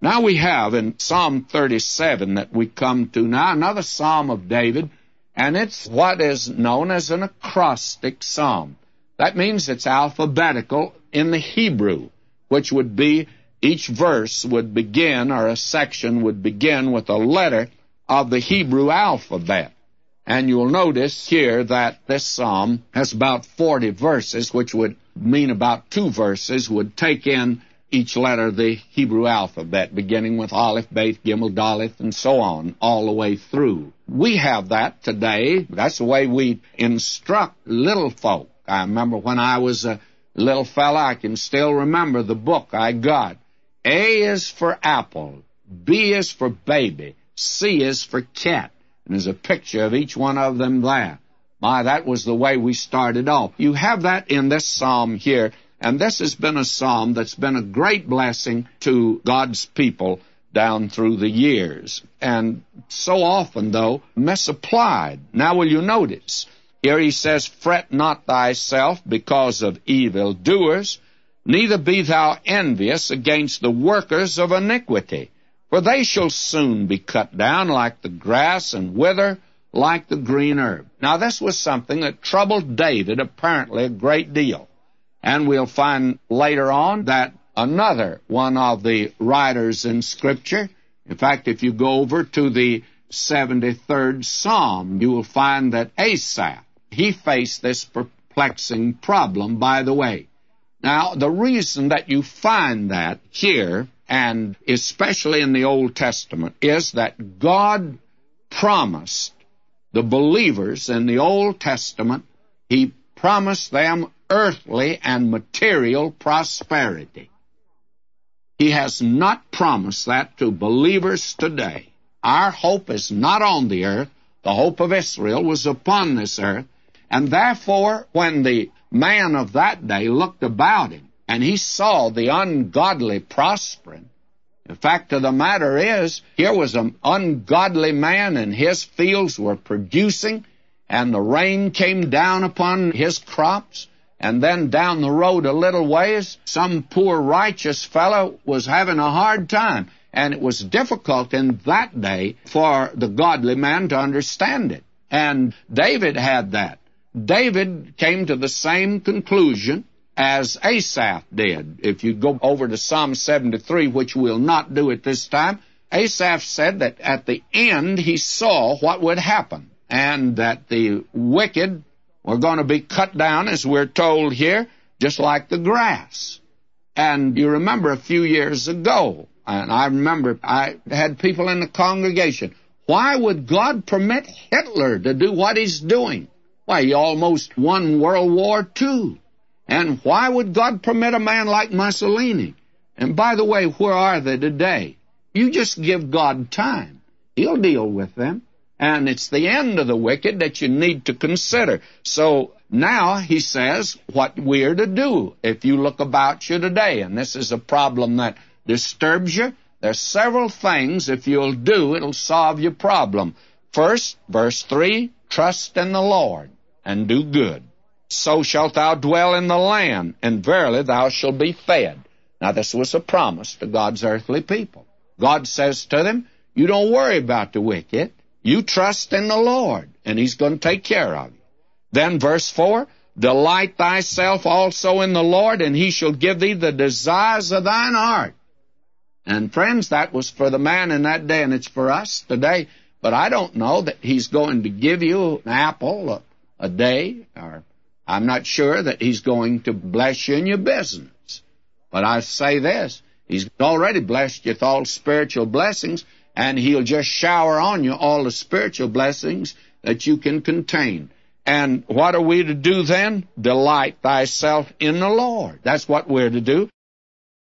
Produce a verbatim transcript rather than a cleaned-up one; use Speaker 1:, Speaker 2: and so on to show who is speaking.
Speaker 1: Now we have in Psalm thirty-seven that we come to now, another Psalm of David, and it's what is known as an acrostic psalm. That means it's alphabetical in the Hebrew, which would be each verse would begin, or a section would begin with a letter of the Hebrew alphabet. And you'll notice here that this psalm has about forty verses, which would mean about two verses would take in each letter of the Hebrew alphabet, beginning with Aleph, Beth, Gimel, Daleth, and so on, all the way through. We have that today. That's the way we instruct little folk. I remember when I was a little fella, I can still remember the book I got. A is for apple, B is for baby, C is for cat. And there's a picture of each one of them there. My, that was the way we started off. You have that in this psalm here, and this has been a psalm that's been a great blessing to God's people down through the years. And so often, though, misapplied. Now will you notice, here he says, "Fret not thyself because of evildoers, neither be thou envious against the workers of iniquity. For they shall soon be cut down like the grass and wither like the green herb." Now, this was something that troubled David apparently a great deal. And we'll find later on that another one of the writers in Scripture, in fact, if you go over to the seventy-third Psalm, you will find that Asaph, he faced this perplexing problem, by the way. Now, the reason that you find that here, and especially in the Old Testament, is that God promised the believers in the Old Testament, He promised them earthly and material prosperity. He has not promised that to believers today. Our hope is not on the earth. The hope of Israel was upon this earth. And therefore, when the man of that day looked about him, and he saw the ungodly prospering, the fact of the matter is, here was an ungodly man, and his fields were producing, and the rain came down upon his crops, and then down the road a little ways, some poor righteous fellow was having a hard time, and it was difficult in that day for the godly man to understand it. And David had that. David came to the same conclusion as Asaph did. If you go over to Psalm seventy-three, which we'll not do at this time, Asaph said that at the end he saw what would happen, and that the wicked were going to be cut down, as we're told here, just like the grass. And you remember a few years ago, and I remember I had people in the congregation, why would God permit Hitler to do what he's doing? Why, he almost won World War Two. And why would God permit a man like Mussolini? And by the way, where are they today? You just give God time. He'll deal with them. And it's the end of the wicked that you need to consider. So now he says what we're to do if you look about you today. And this is a problem that disturbs you. There's several things, if you'll do, it'll solve your problem. First, verse three, trust in the Lord and do good. So shalt thou dwell in the land, and verily thou shalt be fed. Now this was a promise to God's earthly people. God says to them, you don't worry about the wicked. You trust in the Lord, and He's going to take care of you. Then verse four, delight thyself also in the Lord, and He shall give thee the desires of thine heart. And friends, that was for the man in that day, and it's for us today. But I don't know that He's going to give you an apple a, a day, or I'm not sure that He's going to bless you in your business. But I say this, He's already blessed you with all spiritual blessings, and He'll just shower on you all the spiritual blessings that you can contain. And what are we to do then? Delight thyself in the Lord. That's what we're to do.